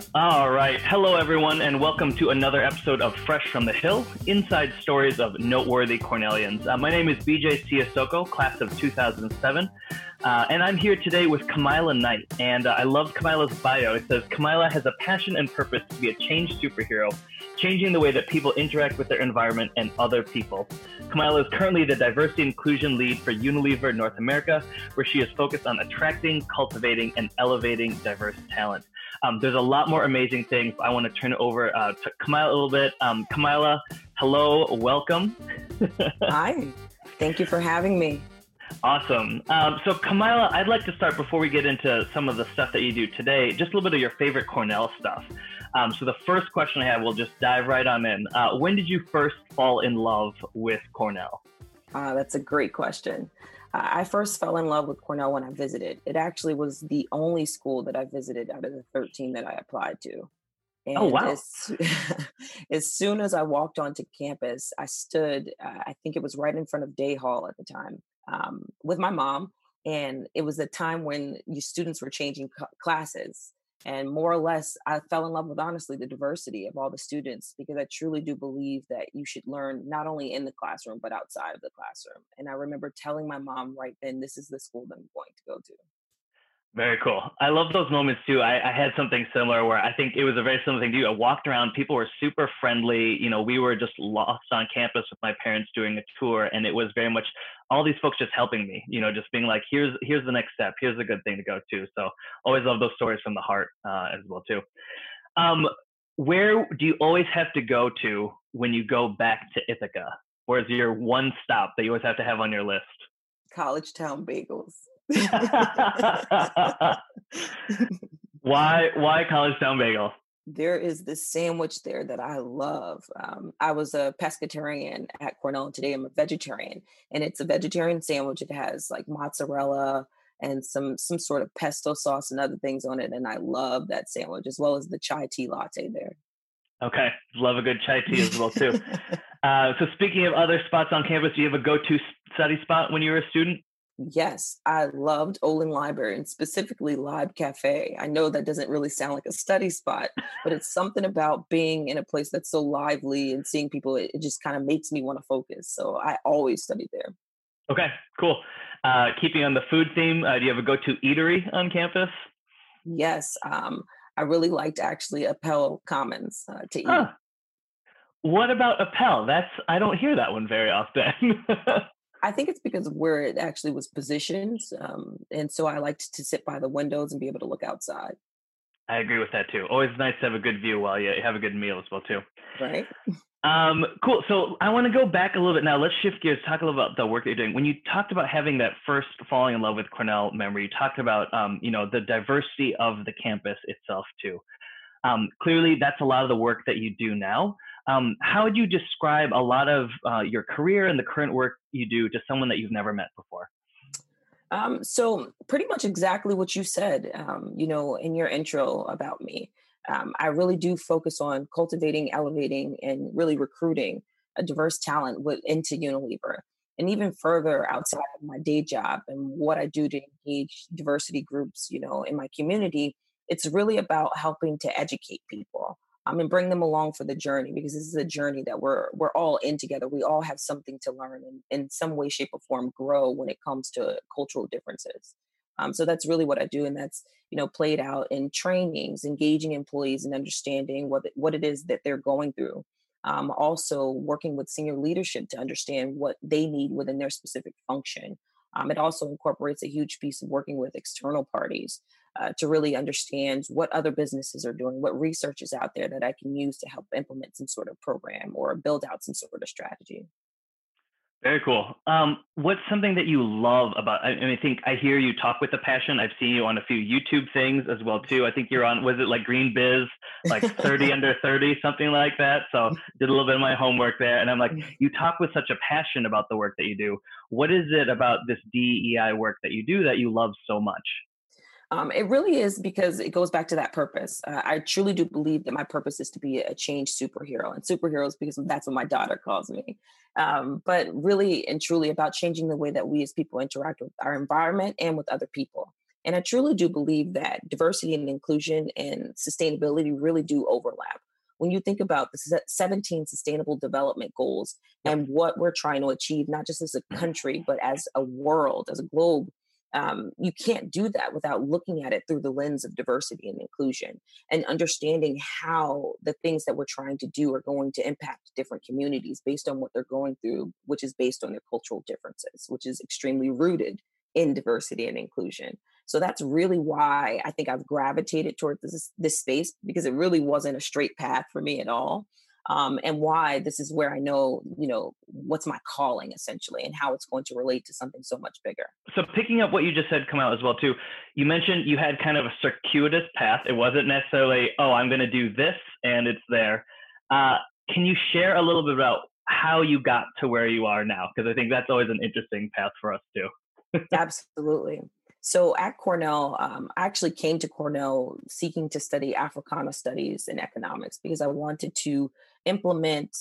All right. Hello, everyone, and welcome to another episode of Fresh from the Hill, inside stories of noteworthy Cornellians. My name is BJ Siasoko, class of 2007, and I'm here today with Kamila Knight. And I love Kamila's bio. It says, Kamila has a passion and purpose to be a change superhero, changing the way that people interact with their environment and other people. Kamila is currently the diversity inclusion lead for Unilever North America, where she is focused on attracting, cultivating, and elevating diverse talent. There's a lot more amazing things. I want to turn it over to Kamila a little bit. Kamila, hello, welcome. Hi, thank you for having me. Awesome. So Kamila, I'd like to start before we get into some of the stuff that you do today, just a little bit of your favorite Cornell stuff. So the first question I have, we'll just dive right on in. When did you first fall in love with Cornell? That's a great question. I first fell in love with Cornell when I visited. It actually was the only school that I visited out of the 13 that I applied to. And oh, wow. As soon as I walked onto campus, I stood, I think it was right in front of Day Hall at the time, with my mom. And it was a time when you students were changing classes. And more or less, I fell in love with, honestly, the diversity of all the students, because I truly do believe that you should learn not only in the classroom, but outside of the classroom. And I remember telling my mom right then, this is the school that I'm going to go to. Very cool. I love those moments too. I had something similar where I think it was a very similar thing to you. I walked around, people were super friendly. You know, we were just lost on campus with my parents doing a tour, and it was very much all these folks just helping me, you know, just being like, here's the next step. Here's a good thing to go to. So always love those stories from the heart as well too. Where do you always have to go to when you go back to Ithaca? Where's your one stop that you always have to have on your list? College Town Bagels. Why College Town Bagel? There is this sandwich there that I love. I was a pescatarian at Cornell, and today I'm a vegetarian. And it's a vegetarian sandwich. It has like mozzarella and some sort of pesto sauce and other things on it. And I love that sandwich, as well as the chai tea latte there. Okay. Love a good chai tea as well too. So speaking of other spots on campus, do you have a go-to study spot when you were a student? Yes, I loved Olin Library, and specifically Lib Cafe. I know that doesn't really sound like a study spot, but it's something about being in a place that's so lively and seeing people. It just kind of makes me want to focus. So I always studied there. Okay, cool. Keeping on the food theme, do you have a go-to eatery on campus? Yes, I really liked actually Appel Commons to eat. Huh. What about Appel? I don't hear that one very often. I think it's because of where it actually was positioned. And so I liked to sit by the windows and be able to look outside. I agree with that too. Always nice to have a good view while you have a good meal as well too. Right. Cool. So I want to go back a little bit now. Let's shift gears, talk a little about the work that you're doing. When you talked about having that first falling in love with Cornell memory, you talked about, the diversity of the campus itself too. Clearly that's a lot of the work that you do now. How would you describe a lot of your career and the current work you do to someone that you've never met before? So pretty much exactly what you said, in your intro about me. I really do focus on cultivating, elevating, and really recruiting a diverse talent into Unilever. And even further outside of my day job and what I do to engage diversity groups, in my community, it's really about helping to educate people. And bring them along for the journey, because this is a journey that we're all in together. We all have something to learn and in some way, shape, or form grow when it comes to cultural differences. So that's really what I do. And that's, played out in trainings, engaging employees and understanding what it is that they're going through. Also working with senior leadership to understand what they need within their specific function. It also incorporates a huge piece of working with external parties to really understand what other businesses are doing, what research is out there that I can use to help implement some sort of program or build out some sort of strategy. Very cool. What's something that you love about, I think I hear you talk with a passion. I've seen you on a few YouTube things as well too. I think you're on, was it like Green Biz, like 30 under 30, something like that. So did a little bit of my homework there. And I'm like, you talk with such a passion about the work that you do. What is it about this DEI work that you do that you love so much? It really is, because it goes back to that purpose. I truly do believe that my purpose is to be a change superhero, and superheroes because that's what my daughter calls me. But really and truly about changing the way that we as people interact with our environment and with other people. And I truly do believe that diversity and inclusion and sustainability really do overlap. When you think about the 17 sustainable development goals Yep. and what we're trying to achieve, not just as a country, but as a world, as a globe, you can't do that without looking at it through the lens of diversity and inclusion and understanding how the things that we're trying to do are going to impact different communities based on what they're going through, which is based on their cultural differences, which is extremely rooted in diversity and inclusion. So that's really why I think I've gravitated towards this space, because it really wasn't a straight path for me at all. And why this is where I know, what's my calling essentially and how it's going to relate to something so much bigger. So picking up what you just said, come out as well too. You mentioned you had kind of a circuitous path. It wasn't necessarily, oh, I'm going to do this and it's there. Uh, can you share a little bit about how you got to where you are now? Because I think that's always an interesting path for us too. Absolutely. So at Cornell, I actually came to Cornell seeking to study Africana studies and economics because I wanted to implement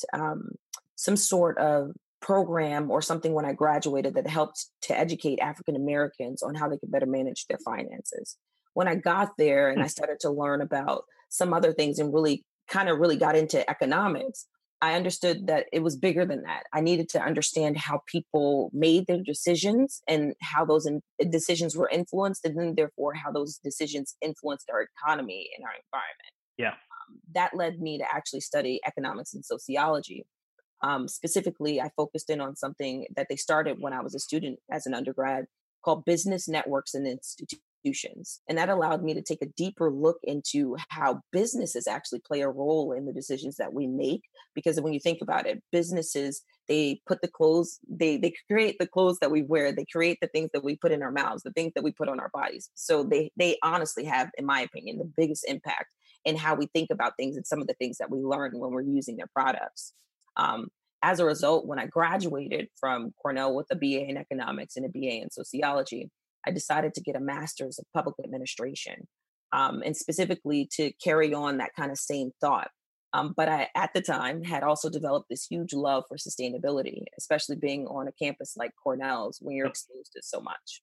some sort of program or something when I graduated that helped to educate African Americans on how they could better manage their finances. When I got there and I started to learn about some other things and really got into economics, I understood that it was bigger than that. I needed to understand how people made their decisions and how those decisions were influenced, and then therefore how those decisions influenced our economy and our environment. Yeah. That led me to actually study economics and sociology. Specifically, I focused in on something that they started when I was a student as an undergrad called business networks and institutions. And that allowed me to take a deeper look into how businesses actually play a role in the decisions that we make. Because when you think about it, businesses, they put the clothes, they create the clothes that we wear, they create the things that we put in our mouths, the things that we put on our bodies. So they honestly have, in my opinion, the biggest impact in how we think about things and some of the things that we learn when we're using their products. As a result, when I graduated from Cornell with a BA in economics and a BA in sociology, I decided to get a master's of public administration, and specifically to carry on that kind of same thought. But I, at the time, had also developed this huge love for sustainability, especially being on a campus like Cornell's when you're exposed to so much.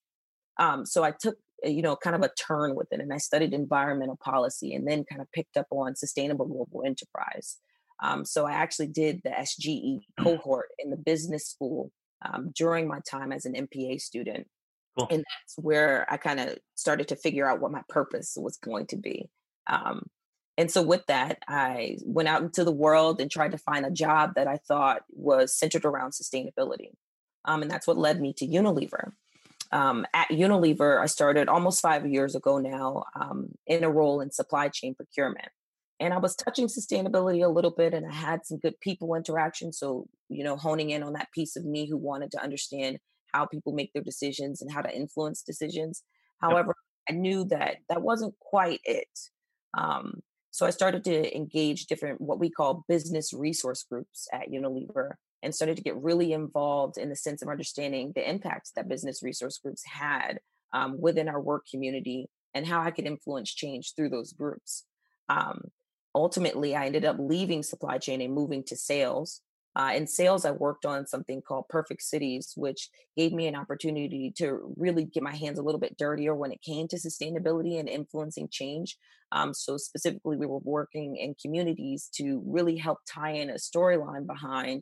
So I took, kind of a turn with it, and I studied environmental policy, and then kind of picked up on sustainable global enterprise. So I actually did the SGE cohort in the business school during my time as an MPA student. Cool. And that's where I kind of started to figure out what my purpose was going to be. Um, and so with that, I went out into the world and tried to find a job that I thought was centered around sustainability. And that's what led me to Unilever. At Unilever, I started almost 5 years ago now in a role in supply chain procurement. And I was touching sustainability a little bit, and I had some good people interaction. So, honing in on that piece of me who wanted to understand how people make their decisions and how to influence decisions. Yep. However, I knew that that wasn't quite it. Um, so I started to engage different, what we call business resource groups at Unilever, and started to get really involved in the sense of understanding the impacts that business resource groups had within our work community and how I could influence change through those groups. Um, Ultimately, I ended up leaving supply chain and moving to sales. In sales, I worked on something called Perfect Cities, which gave me an opportunity to really get my hands a little bit dirtier when it came to sustainability and influencing change. So specifically, we were working in communities to really help tie in a storyline behind,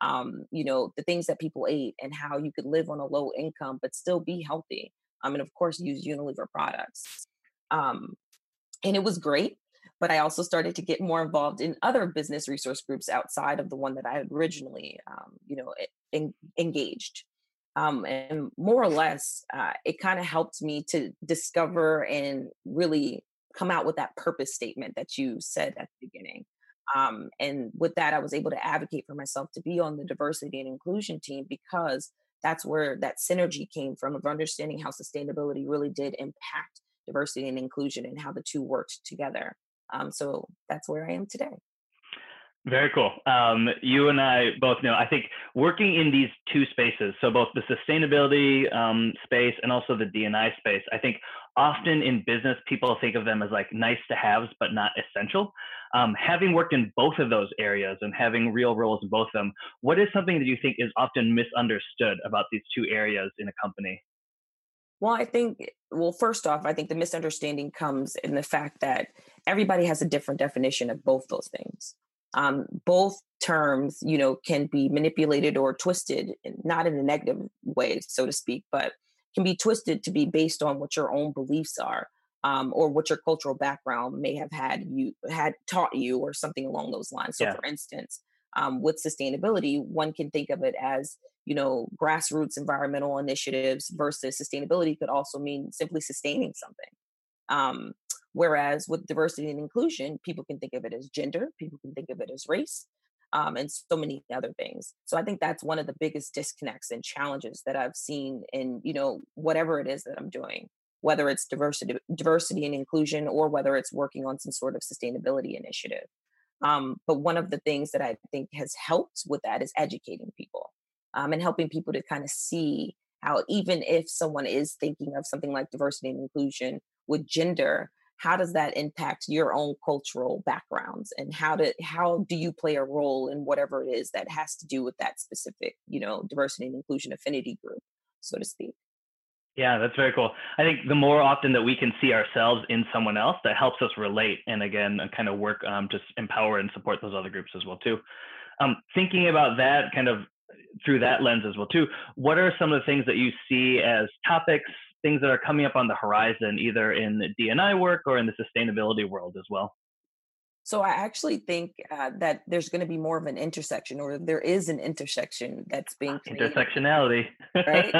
the things that people ate and how you could live on a low income but still be healthy. And of course, use Unilever products. Um, and it was great. But I also started to get more involved in other business resource groups outside of the one that I had originally, engaged. And more or less, it kind of helped me to discover and really come out with that purpose statement that you said at the beginning. And with that, I was able to advocate for myself to be on the diversity and inclusion team because that's where that synergy came from of understanding how sustainability really did impact diversity and inclusion and how the two worked together. So that's where I am today. Very cool. You and I both know, I think working in these two spaces, so both the sustainability space and also the D&I space, I think often in business, people think of them as like nice to haves, but not essential. Having worked in both of those areas and having real roles in both of them, what is something that you think is often misunderstood about these two areas in a company? Well, first off, I think the misunderstanding comes in the fact that everybody has a different definition of both those things. Both terms, can be manipulated or twisted, not in a negative way, so to speak, but can be twisted to be based on what your own beliefs are, or what your cultural background may have had taught you, or something along those lines. So, Yeah. for instance, with sustainability, one can think of it as grassroots environmental initiatives versus sustainability could also mean simply sustaining something. Um, Whereas with diversity and inclusion, people can think of it as gender, people can think of it as race, and so many other things. So I think that's one of the biggest disconnects and challenges that I've seen in, whatever it is that I'm doing, whether it's diversity and inclusion, or whether it's working on some sort of sustainability initiative. But one of the things that I think has helped with that is educating people, and helping people to kind of see how, even if someone is thinking of something like diversity and inclusion with gender, how does that impact your own cultural backgrounds, and how do you play a role in whatever it is that has to do with that specific, diversity and inclusion affinity group, so to speak. Yeah, that's very cool. I think the more often that we can see ourselves in someone else, that helps us relate, and again, kind of work to empower and support those other groups as well too. Thinking about that kind of through that lens as well too, what are some of the things that you see as topics, things that are coming up on the horizon, either in the D&I work or in the sustainability world as well? So I actually think that there's going to be more of an intersection, or there is an intersection that's being created, Intersectionality. right?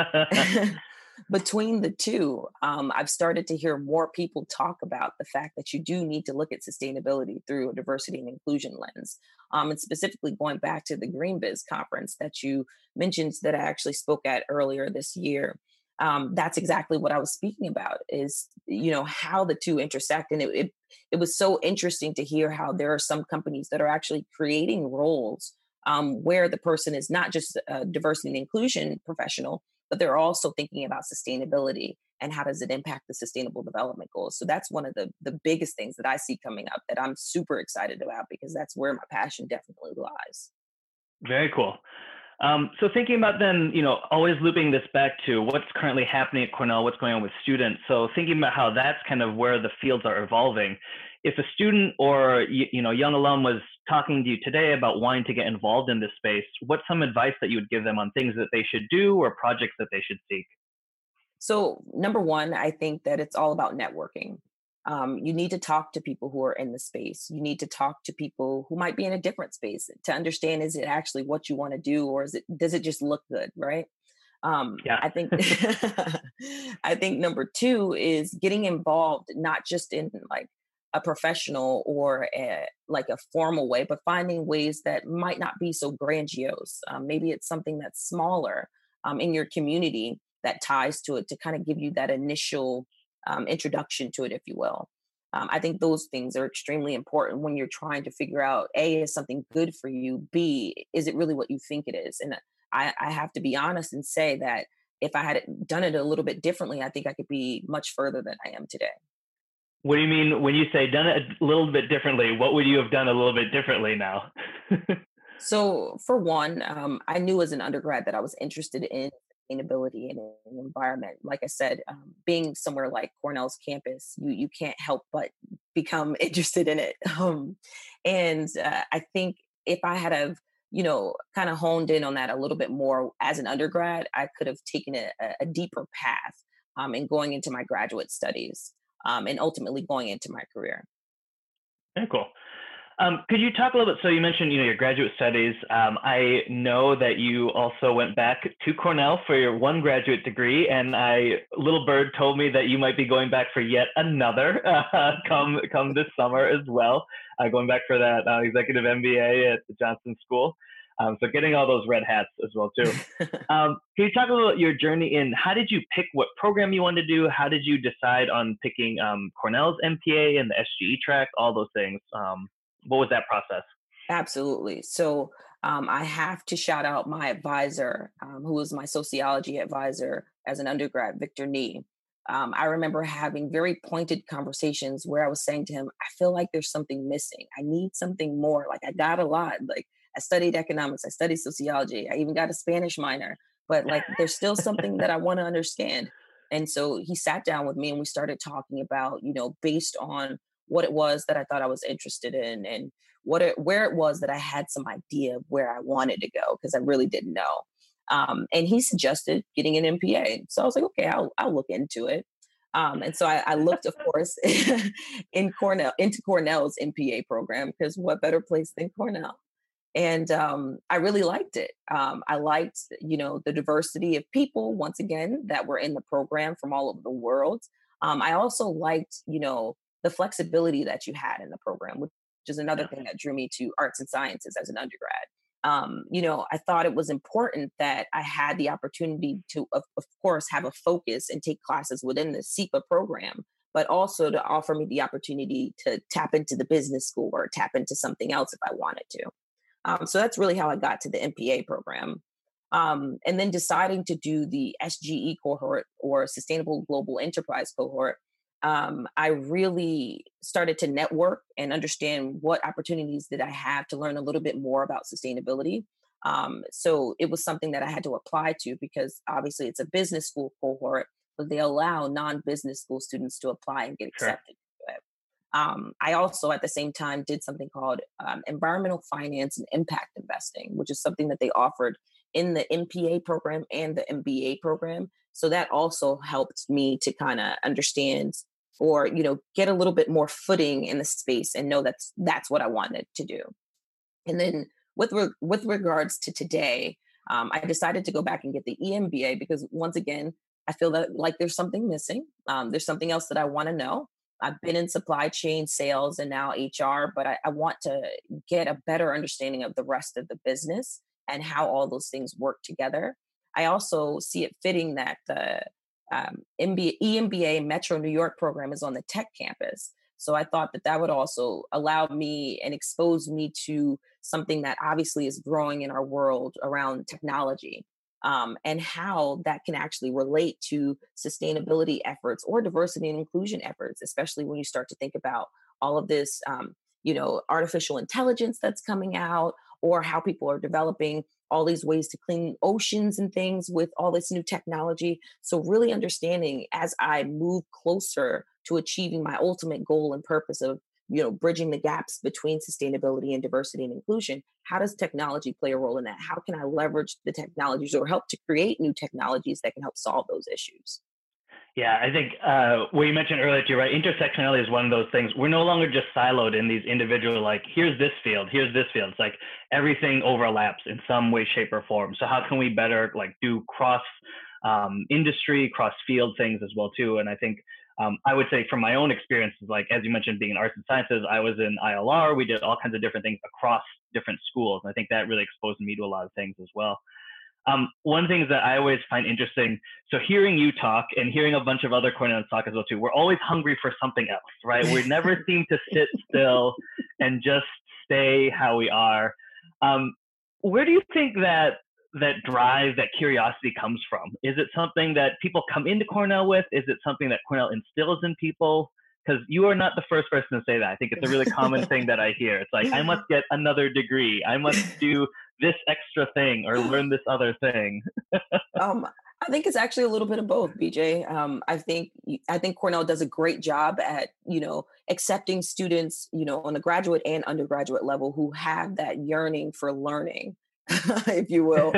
Between the two, I've started to hear more people talk about the fact that you do need to look at sustainability through a diversity and inclusion lens. And specifically going back to the Green Biz conference that you mentioned that I actually spoke at earlier this year. That's exactly what I was speaking about, is, how the two intersect. And it was so interesting to hear how there are some companies that are actually creating roles, where the person is not just a diversity and inclusion professional, but they're also thinking about sustainability and how does it impact the sustainable development goals. So that's one of the biggest things that I see coming up that I'm super excited about, because that's where my passion definitely lies. Very cool. So thinking about then, always looping this back to what's currently happening at Cornell, what's going on with students. So thinking about how that's kind of where the fields are evolving. If a student or young alum was talking to you today about wanting to get involved in this space, what's some advice that you would give them on things that they should do or projects that they should seek? So, number one, I think that it's all about networking. You need to talk to people who are in the space. You need to talk to people who might be in a different space to understand, is it actually what you want to do, or does it just look good, right? Yeah. I think I think number two is getting involved, not just in like a professional or like a formal way, but finding ways that might not be so grandiose. Maybe it's something that's smaller, in your community, that ties to it, to kind of give you that initial introduction to it, if you will. I think those things are extremely important when you're trying to figure out, A, is something good for you? B, is it really what you think it is? And I have to be honest and say that if I had done it a little bit differently, I think I could be much further than I am today. What do you mean when you say done it a little bit differently? What would you have done a little bit differently now? So, for one, I knew as an undergrad that I was interested in sustainability and in the environment. Like I said, being somewhere like Cornell's campus, you can't help but become interested in it. And I think if I had have, kind of honed in on that a little bit more as an undergrad, I could have taken a deeper path, in going into my graduate studies, and ultimately going into my career. Very cool. Could you talk a little bit? So you mentioned, your graduate studies. I know that you also went back to Cornell for your one graduate degree, and little bird told me that you might be going back for yet another come this summer as well. Going back for that executive MBA at the Johnson School. So getting all those red hats as well too. Can you talk a little about your journey in how did you pick what program you wanted to do? How did you decide on picking Cornell's MPA and the SGE track? All those things. What was that process? Absolutely. So, I have to shout out my advisor, who was my sociology advisor as an undergrad, Victor Nee. I remember having very pointed conversations where I was saying to him, I feel like there's something missing. I need something more. Like, I got a lot. Like, I studied economics, I studied sociology, I even got a Spanish minor, but like there's still something that I want to understand. And so he sat down with me and we started talking about, based on what it was that I thought I was interested in and where it was that I had some idea of where I wanted to go because I really didn't know. And he suggested getting an MPA. So I was like, okay, I'll look into it. And so I looked, of course, into Cornell's MPA program because what better place than Cornell? And I really liked it. I liked, the diversity of people once again that were in the program from all over the world. I also liked, the flexibility that you had in the program, which is another thing that drew me to arts and sciences as an undergrad. I thought it was important that I had the opportunity to, of course, have a focus and take classes within the SEPA program, but also to offer me the opportunity to tap into the business school or tap into something else if I wanted to. So that's really how I got to the MPA program. And then deciding to do the SGE cohort or Sustainable Global Enterprise cohort, I really started to network and understand what opportunities did I have to learn a little bit more about sustainability. So it was something that I had to apply to because obviously it's a business school cohort, but they allow non-business school students to apply and get Sure. accepted to it. I also, at the same time, did something called environmental finance and impact investing, which is something that they offered in the MPA program and the MBA program. So that also helped me to kind of understand or get a little bit more footing in the space and know that's what I wanted to do. And then with regards to today, I decided to go back and get the EMBA because once again, I feel that like there's something missing. There's something else that I want to know. I've been in supply chain sales and now HR, but I want to get a better understanding of the rest of the business and how all those things work together. I also see it fitting that the EMBA Metro New York program is on the tech campus. So I thought that that would also allow me and expose me to something that obviously is growing in our world around technology, and how that can actually relate to sustainability efforts or diversity and inclusion efforts, especially when you start to think about all of this, artificial intelligence that's coming out, or how people are developing all these ways to clean oceans and things with all this new technology. So, really understanding as I move closer to achieving my ultimate goal and purpose of bridging the gaps between sustainability and diversity and inclusion, how does technology play a role in that? How can I leverage the technologies or help to create new technologies that can help solve those issues? Yeah, I think what you mentioned earlier, you're right. Intersectionality is one of those things. We're no longer just siloed in these individual, like, here's this field, here's this field. It's like everything overlaps in some way, shape, or form. So how can we better like do cross industry, cross field things as well too? And I think I would say from my own experiences, like as you mentioned, being in arts and sciences, I was in ILR. We did all kinds of different things across different schools. And I think that really exposed me to a lot of things as well. One thing that I always find interesting, so hearing you talk and hearing a bunch of other Cornellians talk as well too, we're always hungry for something else, right? We never seem to sit still and just stay how we are. Where do you think that drive, that curiosity comes from? Is it something that people come into Cornell with? Is it something that Cornell instills in people? Because you are not the first person to say that. I think it's a really common thing that I hear. It's like, I must get another degree. I must do this extra thing or learn this other thing. I think it's actually a little bit of both, BJ. I think Cornell does a great job at accepting students on the graduate and undergraduate level who have that yearning for learning, if you will,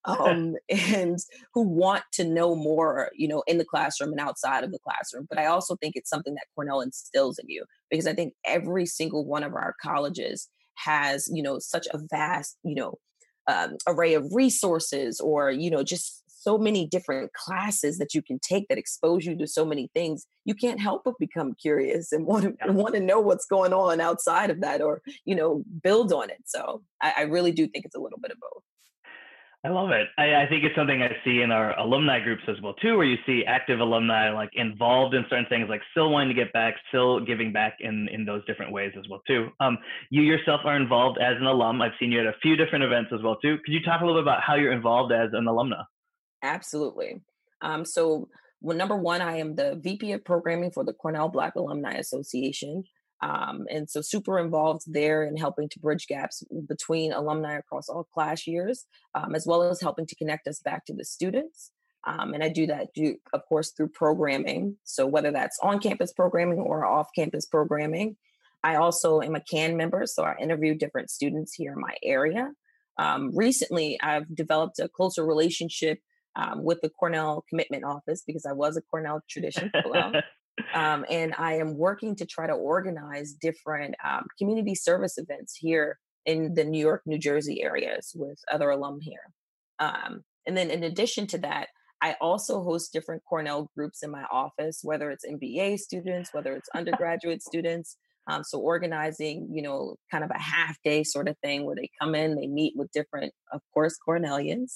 and who want to know more, in the classroom and outside of the classroom. But I also think it's something that Cornell instills in you because I think every single one of our colleges has such a vast array of resources or just so many different classes that you can take that expose you to so many things. You can't help but become curious and want to know what's going on outside of that, or build on it. So I really do think it's a little bit of both. I love it. I think it's something I see in our alumni groups as well too, where you see active alumni like involved in certain things, like still wanting to get back, still giving back in those different ways as well too. You yourself are involved as an alum. I've seen you at a few different events as well too. Could you talk a little bit about how you're involved as an alumna? Absolutely. Well, number one, I am the VP of programming for the Cornell Black Alumni Association. And so super involved there in helping to bridge gaps between alumni across all class years, as well as helping to connect us back to the students. And I do that, of course, through programming. So whether that's on-campus programming or off-campus programming. I also am a CAN member, so I interview different students here in my area. Recently, I've developed a closer relationship with the Cornell Commitment Office because I was a Cornell Tradition Fellow. And I am working to try to organize different community service events here in the New York, New Jersey areas with other alum here. And then in addition to that, I also host different Cornell groups in my office, whether it's MBA students, whether it's undergraduate students. So organizing, kind of a half day sort of thing where they come in, they meet with different, of course, Cornellians,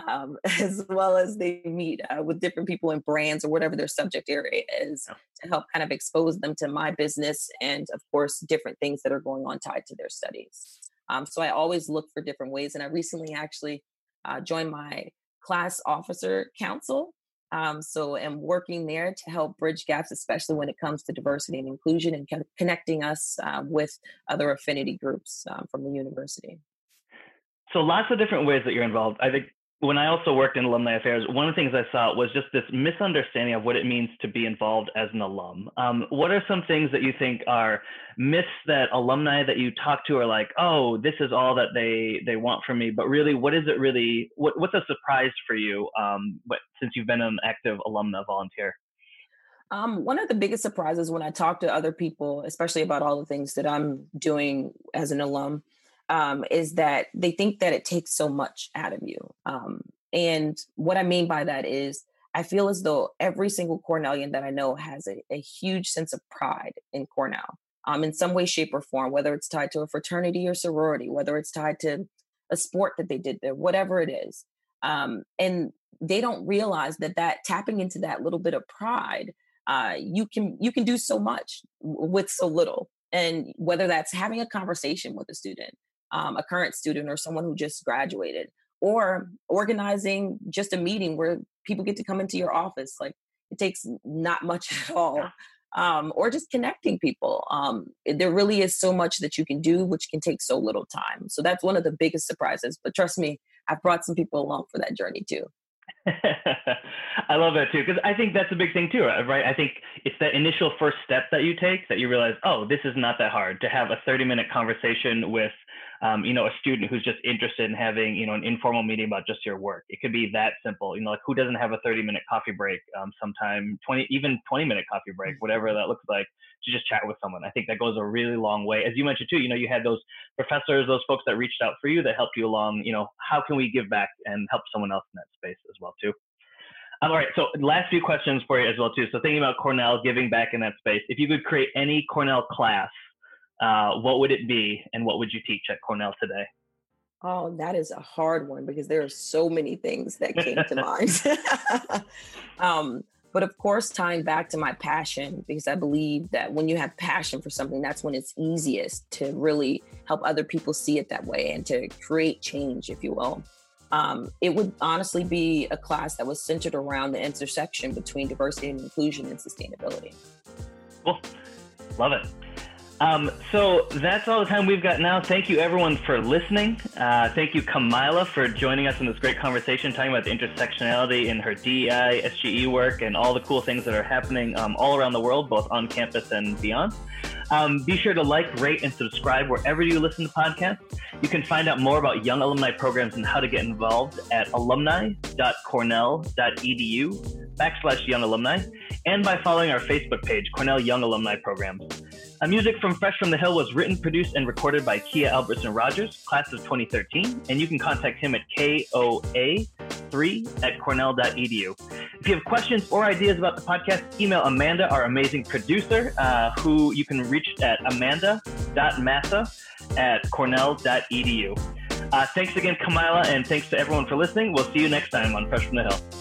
as well as they meet with different people in brands or whatever their subject area is to help kind of expose them to my business and, of course, different things that are going on tied to their studies. So I always look for different ways. And I recently actually joined my class officer council. So I'm working there to help bridge gaps, especially when it comes to diversity and inclusion and kind of connecting us with other affinity groups from the university. So lots of different ways that you're involved. I think when I also worked in alumni affairs, one of the things I saw was just this misunderstanding of what it means to be involved as an alum. What are some things that you think are myths that alumni that you talk to are like, oh, this is all that they want from me, but really, what is it really? What's a surprise for you since you've been an active alumni volunteer? One of the biggest surprises when I talk to other people, especially about all the things that I'm doing as an alum, is that they think that it takes so much out of you. And what I mean by that is I feel as though every single Cornellian that I know has a huge sense of pride in Cornell, in some way, shape, or form, whether it's tied to a fraternity or sorority, whether it's tied to a sport that they did there, whatever it is. And they don't realize that tapping into that little bit of pride, you can do so much with so little. And whether that's having a conversation with a student, a current student or someone who just graduated, or organizing just a meeting where people get to come into your office. Like it takes not much at all. Or just connecting people. There really is so much that you can do, which can take so little time. So that's one of the biggest surprises. But trust me, I've brought some people along for that journey too. I love that too, because I think that's a big thing too, right? I think it's that initial first step that you take that you realize, oh, this is not that hard to have a 30-minute conversation with, a student who's just interested in having, an informal meeting about just your work. It could be that simple, like who doesn't have a 30-minute coffee break, sometime 20-minute coffee break, whatever that looks like, to just chat with someone. I think that goes a really long way. As you mentioned too, you had those professors, those folks that reached out for you that helped you along, how can we give back and help someone else in that space as well too? All right, so last few questions for you as well too. So thinking about Cornell, giving back in that space, if you could create any Cornell class, what would it be and what would you teach at Cornell today? Oh, that is a hard one because there are so many things that came to mind. But of course, tying back to my passion, because I believe that when you have passion for something, that's when it's easiest to really help other people see it that way and to create change, if you will. It would honestly be a class that was centered around the intersection between diversity and inclusion and sustainability. Cool. Love it. So that's all the time we've got now. Thank you everyone for listening. Thank you Kamila for joining us in this great conversation, talking about the intersectionality in her DEI, SGE work, and all the cool things that are happening all around the world, both on campus and beyond. Be sure to like, rate, and subscribe wherever you listen to podcasts. You can find out more about Young Alumni programs and how to get involved at alumni.cornell.edu/Young Alumni, and by following our Facebook page, Cornell Young Alumni Programs. Music from Fresh from the Hill was written, produced, and recorded by Kia Albertson Rogers, class of 2013, and you can contact him at koa3@cornell.edu. If you have questions or ideas about the podcast, email Amanda, our amazing producer, who you can reach at amanda.massa@cornell.edu. Thanks again, Kamila, and thanks to everyone for listening. We'll see you next time on Fresh from the Hill.